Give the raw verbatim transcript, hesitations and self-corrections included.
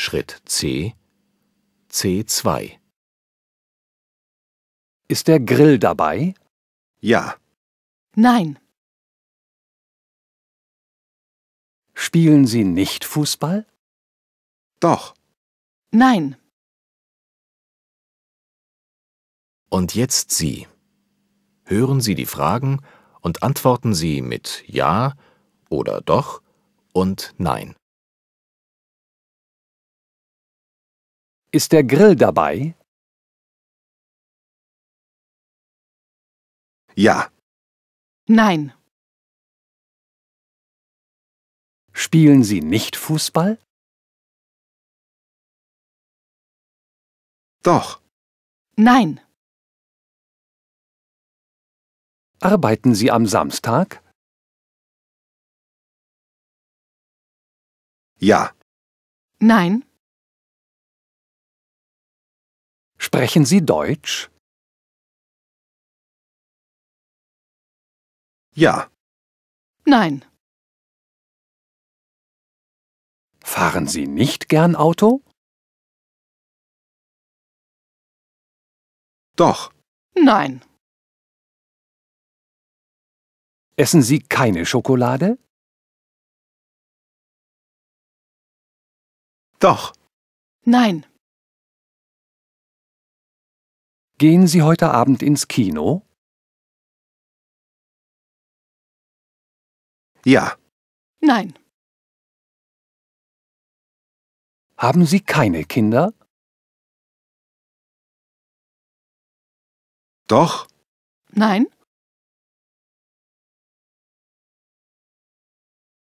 Schritt C, C zwei. Ist der Grill dabei? Ja. Nein. Spielen Sie nicht Fußball? Doch. Nein. Und jetzt Sie. Hören Sie die Fragen und antworten Sie mit Ja oder Doch und Nein. Ist der Grill dabei? Ja. Nein. Spielen Sie nicht Fußball? Doch. Nein. Arbeiten Sie am Samstag? Ja. Nein. Sprechen Sie Deutsch? Ja. Nein. Fahren Sie nicht gern Auto? Doch. Nein. Essen Sie keine Schokolade? Doch. Nein. Gehen Sie heute Abend ins Kino? Ja. Nein. Haben Sie keine Kinder? Doch. Nein.